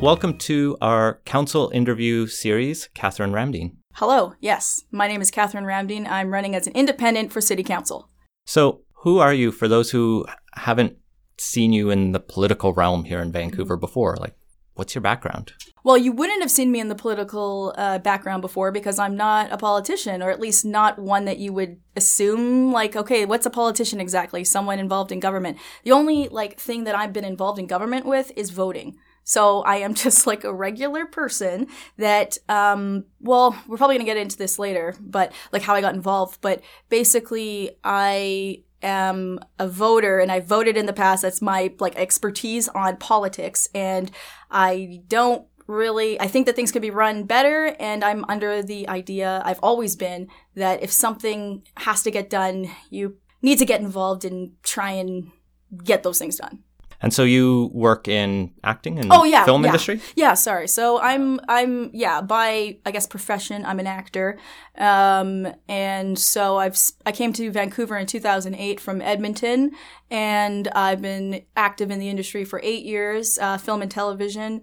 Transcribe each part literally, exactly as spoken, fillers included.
welcome to our council interview series, Catherine Ramdeen. Hello, yes. My name is Catherine Ramdeen. I'm running as an independent for City Council. So who are you for those who haven't seen you in the political realm here in Vancouver before? Like, what's your background? Well, you wouldn't have seen me in the political uh, background before because I'm not a politician, or at least not one that you would assume, like, okay, what's a politician exactly? Someone involved in government. The only, like, thing that I've been involved in government with is voting. So I am just like a regular person that, um, well, we're probably going to get into this later, but like how I got involved. But basically, I am a voter and I voted in the past. That's my like expertise on politics. And I don't really, I think that things could be run better. And I'm under the idea, I've always been, that if something has to get done, you need to get involved and try and get those things done. And so you work in acting and oh, yeah, film yeah. industry? Yeah, sorry. So I'm, I'm, yeah, by, I guess, profession, I'm an actor. Um, and so I've, I came to Vancouver in two thousand eight from Edmonton, and I've been active in the industry for eight years, uh, film and television.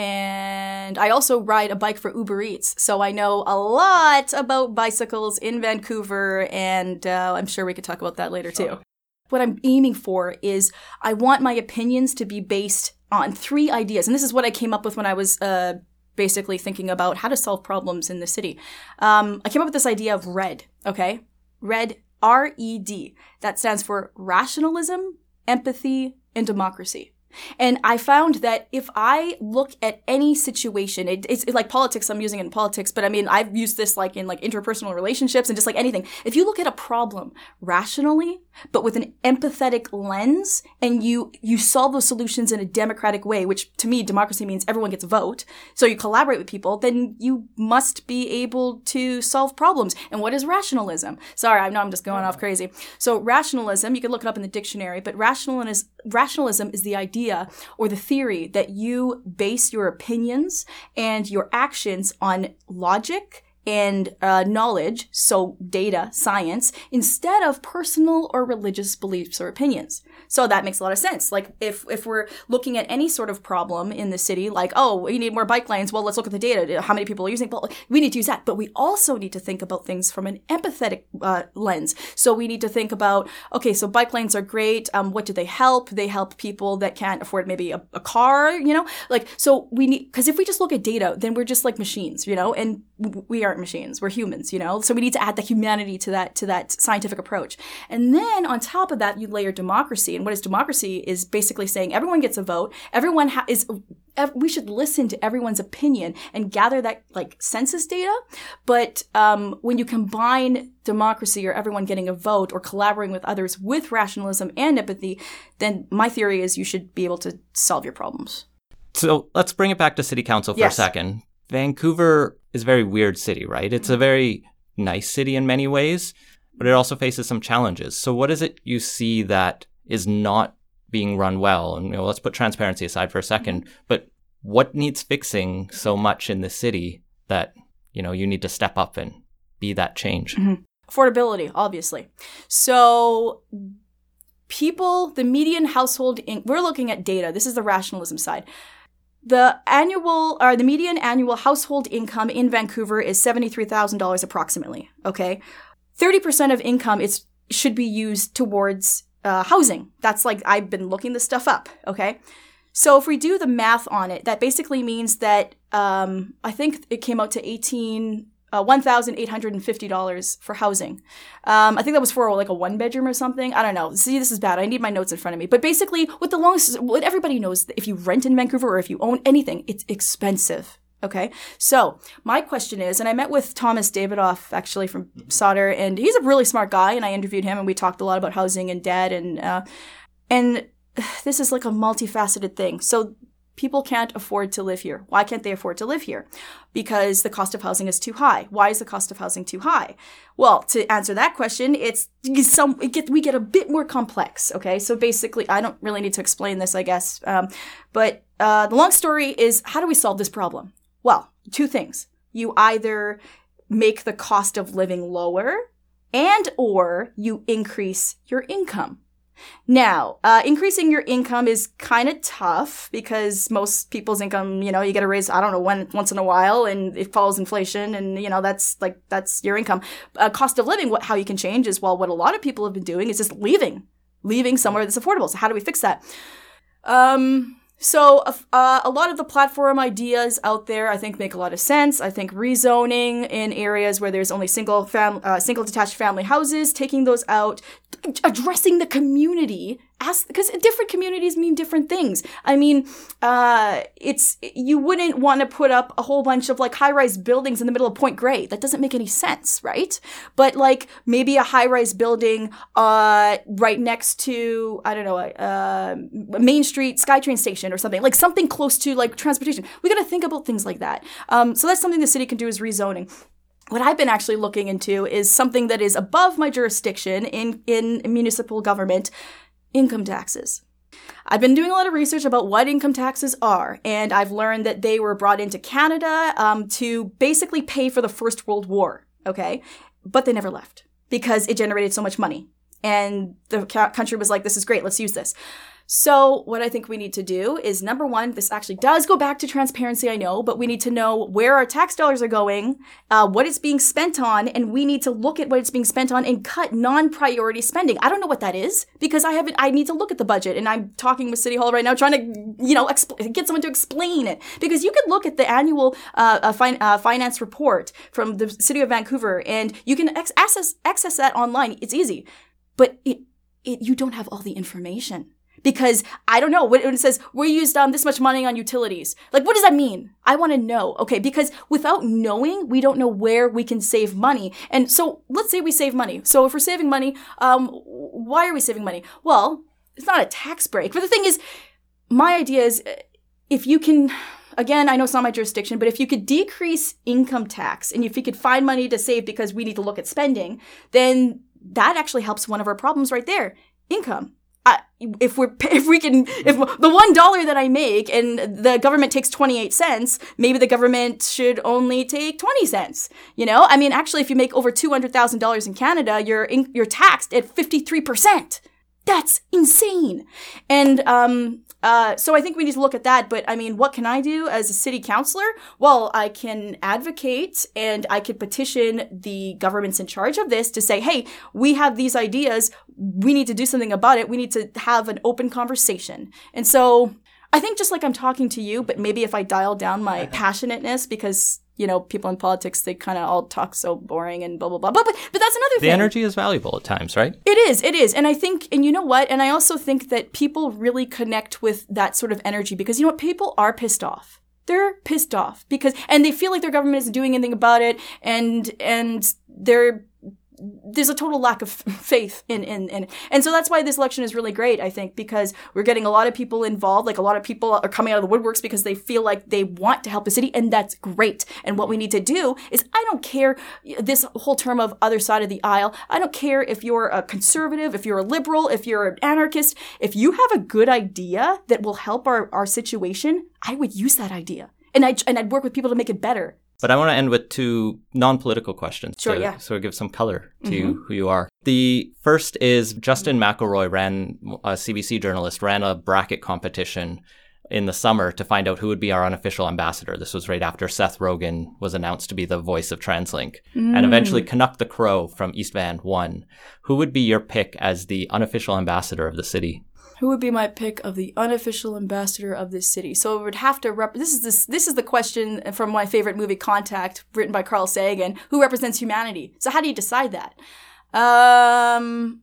And I also ride a bike for Uber Eats. So I know a lot about bicycles in Vancouver, and uh, I'm sure we could talk about that later too. What I'm aiming for is I want my opinions to be based on three ideas. And this is what I came up with when I was uh, basically thinking about how to solve problems in the city. Um, I came up with this idea of RED, okay? RED, R E D. That stands for rationalism, empathy, and democracy. And I found that if I look at any situation, it, it's, it's like politics, I'm using it in politics, but I mean, I've used this like in like interpersonal relationships and just like anything. If you look at a problem rationally, but with an empathetic lens, and you, you solve those solutions in a democratic way, which to me, democracy means everyone gets a vote. So you collaborate with people, then you must be able to solve problems. And what is rationalism? Sorry, I know I'm just going off crazy. So rationalism, you can look it up in the dictionary, but rationalism is, rationalism is the idea or the theory that you base your opinions and your actions on logic and uh, knowledge, so data, science, instead of personal or religious beliefs or opinions. So that makes a lot of sense. Like if if we're looking at any sort of problem in the city, like, oh, we need more bike lanes, well, let's look at the data. How many people are using? Well, we need to use that. But we also need to think about things from an empathetic uh, lens. So we need to think about, okay, so bike lanes are great. Um, what do they help? They help people that can't afford maybe a, a car, you know? Like, so we need, because if we just look at data, then we're just like machines, you know? And we aren't machines, we're humans, you know? So we need to add the humanity to that, to that scientific approach. And then on top of that, you layer democracy. And what is democracy is basically saying everyone gets a vote. Everyone ha- is, ev- we should listen to everyone's opinion and gather that like census data. But um, when you combine democracy or everyone getting a vote or collaborating with others with rationalism and empathy, then my theory is you should be able to solve your problems. So let's bring it back to City Council for yes. a second. Vancouver is a very weird city, right? It's a very nice city in many ways, but it also faces some challenges. So what is it you see that is not being run well? And you know, let's put transparency aside for a second, but what needs fixing so much in the city that, you know, you need to step up and be that change? Mm-hmm. Affordability, obviously. So people, the median household, in- we're looking at data. This is the rationalism side. The annual, or the median annual household income in Vancouver is seventy-three thousand dollars approximately, okay? thirty percent of income is should be used towards uh, housing. That's like, I've been looking this stuff up, okay? So if we do the math on it, that basically means that um, I think it came out to eighteen, uh, one thousand eight hundred fifty dollars for housing. Um, I think that was for like a one bedroom or something. I don't know. See, this is bad. I need my notes in front of me. But basically, what the longest, what everybody knows, if you rent in Vancouver or if you own anything, it's expensive. Okay. So my question is, and I met with Thomas Davidoff actually from Sauder, and he's a really smart guy, and I interviewed him and we talked a lot about housing and debt, and, uh, and this is like a multifaceted thing. So people can't afford to live here. Why can't they afford to live here? Because the cost of housing is too high. Why is the cost of housing too high? Well, to answer that question, it's some it get we get a bit more complex. Okay, so basically, I don't really need to explain this, I guess. Um, but uh, the long story is, how do we solve this problem? Well, two things. You either make the cost of living lower, and or you increase your income. Now, uh, increasing your income is kind of tough because most people's income, you know, you get a raise, I don't know, when, once in a while, and it follows inflation, and, you know, that's like, that's your income. Uh, cost of living, what, how you can change is, well, what a lot of people have been doing is just leaving, leaving somewhere that's affordable. So how do we fix that? Um... So uh, a lot of the platform ideas out there, I think, make a lot of sense. I think rezoning in areas where there's only single fam- uh, single detached family houses, taking those out, addressing the community, ask, because different communities mean different things. I mean, uh, it's you wouldn't want to put up a whole bunch of like high-rise buildings in the middle of Point Grey. That doesn't make any sense, right? But like maybe a high-rise building uh, right next to, I don't know, uh, Main Street SkyTrain station or something, like something close to like transportation. We got to think about things like that. Um, so that's something the city can do, is rezoning. What I've been actually looking into is something that is above my jurisdiction in, in municipal government: income taxes. I've been doing a lot of research about what income taxes are, and I've learned that they were brought into Canada um, to basically pay for the First World War, okay? But they never left because it generated so much money. And the ca- country was like, this is great, let's use this. So what I think we need to do is, number one, this actually does go back to transparency, I know, but we need to know where our tax dollars are going, uh, what it's being spent on, and we need to look at what it's being spent on and cut non-priority spending. I don't know what that is because I haven't, I need to look at the budget, and I'm talking with City Hall right now trying to, you know, expl- get someone to explain it. Because you could look at the annual uh, uh, fin- uh, finance report from the City of Vancouver, and you can ex- access, access that online. It's easy. But it, it, you don't have all the information. Because I don't know, when it says we used um, this much money on utilities, like what does that mean? I want to know. Okay, because without knowing, we don't know where we can save money. And so let's say we save money. So if we're saving money, um, why are we saving money? Well, it's not a tax break. But the thing is, my idea is if you can, again, I know it's not my jurisdiction, but if you could decrease income tax and if you could find money to save because we need to look at spending, then that actually helps one of our problems right there, income. Uh, if we're, if we can, if the one dollar that I make and the government takes twenty-eight cents, maybe the government should only take twenty cents. You know, I mean, actually, if you make over two hundred thousand dollars in Canada, you're, in, you're taxed at fifty-three percent. That's insane. And, um, uh, so I think we need to look at that. But I mean, what can I do as a city councillor? Well, I can advocate and I could petition the governments in charge of this to say, hey, we have these ideas. We need to do something about it. We need to have an open conversation. And so I think just like I'm talking to you, but maybe if I dial down my passionateness, because you know, people in politics, they kind of all talk so boring and blah, blah, blah. But, but, but that's another thing. The energy is valuable at times, right? It is. It is. And I think, and you know what? And I also think that people really connect with that sort of energy because, you know what? People are pissed off. They're pissed off because, and they feel like their government isn't doing anything about it. And, and they're, there's a total lack of faith in, in, in, and so that's why this election is really great, I think, because we're getting a lot of people involved. Like a lot of people are coming out of the woodworks because they feel like they want to help the city, and that's great. And what we need to do is, I don't care this whole term of other side of the aisle. I don't care if you're a conservative, if you're a liberal, if you're an anarchist. If you have a good idea that will help our, our situation, I would use that idea. And I, and I'd work with people to make it better. But I want to end with two non-political questions sure, to yeah. sort of give some color to mm-hmm. who you are. The first is Justin McElroy ran, a C B C journalist, ran a bracket competition in the summer to find out who would be our unofficial ambassador. This was right after Seth Rogen was announced to be the voice of TransLink. Mm. And eventually Canuck the Crow from East Van won. Who would be your pick as the unofficial ambassador of the city? Who would be my pick of the unofficial ambassador of this city? So it would have to rep- this is this this is the question from my favorite movie, Contact, written by Carl Sagan. Who represents humanity? So how do you decide that? Um,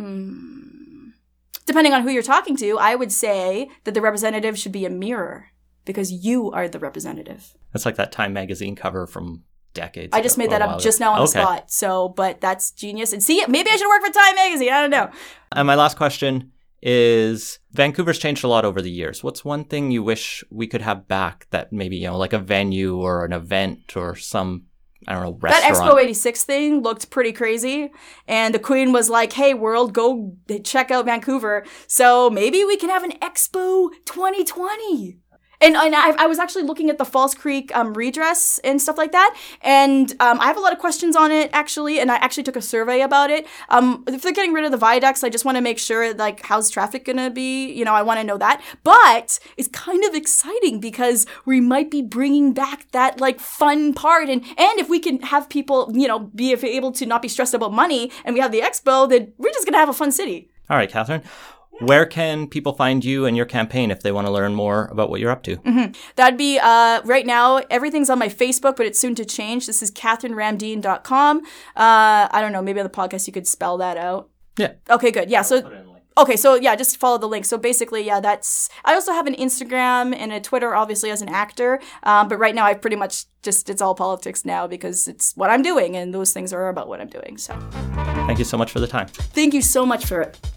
mm, depending on who you're talking to, I would say that the representative should be a mirror because you are the representative. That's like that Time magazine cover from decades I just ago, made that up just now on okay. the spot. So, but that's genius. And see, maybe I should work for Time magazine. I don't know. And my last question is, Vancouver's changed a lot over the years. What's one thing you wish we could have back that maybe, you know, like a venue or an event or some, I don't know, restaurant? That Expo eighty-six thing looked pretty crazy. And the Queen was like, hey, world, go check out Vancouver. So maybe we can have an Expo twenty twenty. And, and I, I was actually looking at the Falls Creek um, redress and stuff like that. And um, I have a lot of questions on it, actually. And I actually took a survey about it. Um, if they're getting rid of the viaducts, I just want to make sure, like, how's traffic going to be? You know, I want to know that. But it's kind of exciting because we might be bringing back that, like, fun part. And, and if we can have people, you know, be able to not be stressed about money and we have the expo, then we're just going to have a fun city. All right, Catherine. Where can people find you and your campaign if they want to learn more about what you're up to? Mm-hmm. That'd be, uh, right now, everything's on my Facebook, but it's soon to change. This is catherine ramdean dot com. Uh, I don't know, maybe on the podcast you could spell that out. Yeah. Okay, good. Yeah, so... Okay, so yeah, just follow the link. So basically, yeah, that's... I also have an Instagram and a Twitter, obviously, as an actor. Um, but right now, I pretty much just... It's all politics now because it's what I'm doing, and those things are about what I'm doing, so... Thank you so much for the time. Thank you so much for it.